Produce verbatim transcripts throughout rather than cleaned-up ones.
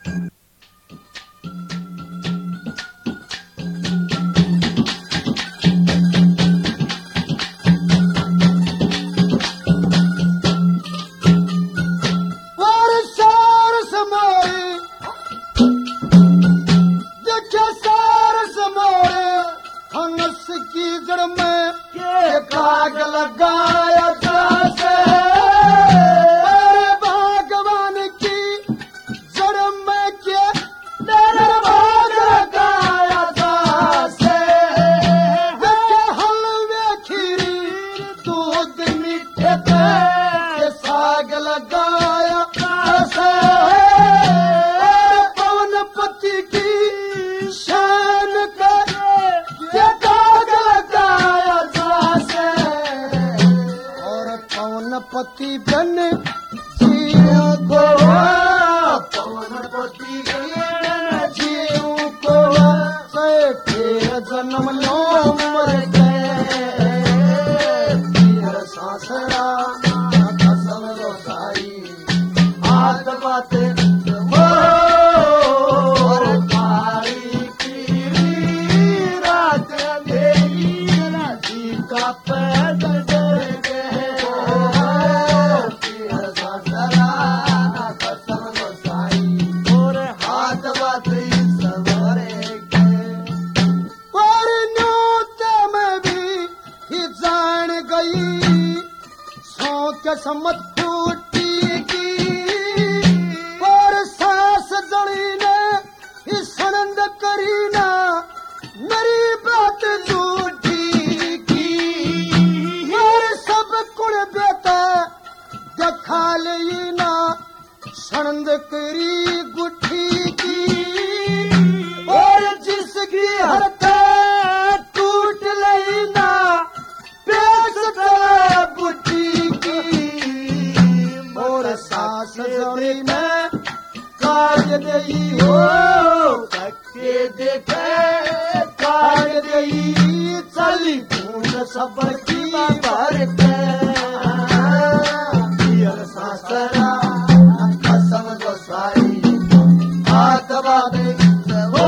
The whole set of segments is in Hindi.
पति बन जीव को पवन पति बन जीव को से फिर जन्म लो मर गए फिर सासरा कसम लो साई आत बातें सम्मत फूटी की और सास जड़ी ने सनंद करी ना मेरी बात झूठी की और सब कुल बेटा देखा ले ना सनंद करी गुठी की और जिसकी हरकत टूट ले ना पेश बुद्धि सास जोड़ी में काज दई हो कच्चे देखे काज दई चली पूर्ण सबर की बरते पियर सासरा कसम गोसाई हाथ बादे हो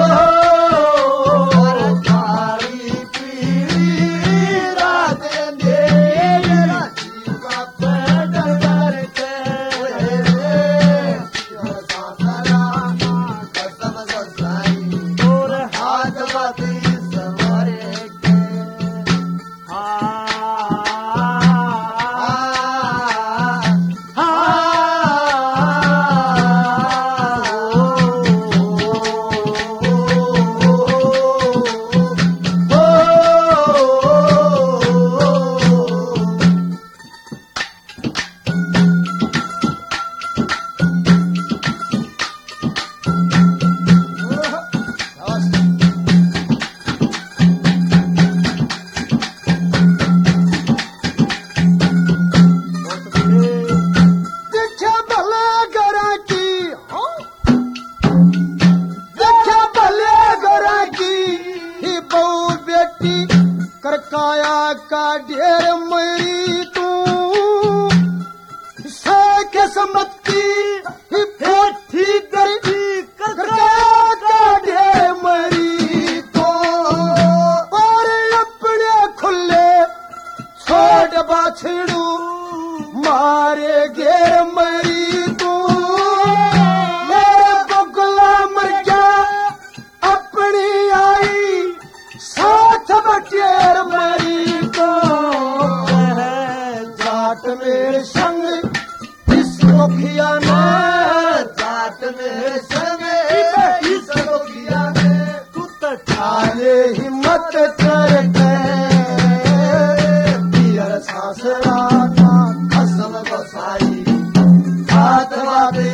करकाया का ढेर मरी तू किस्मत की फेठी करती करकाया का ढेर मरी तो और अपने खुले छोड़ बाछड़ू मारे घेर मरी तू मेरे बगला मर गया अपनी आई साथ बटेर मरी तो जाट मेरे संग इस मुखिया ने जाट मेरे संग इस मुखिया ने तू तो ठाले हिम्मत करके पियर सासरा का कसम गोसाई हाथ बाबे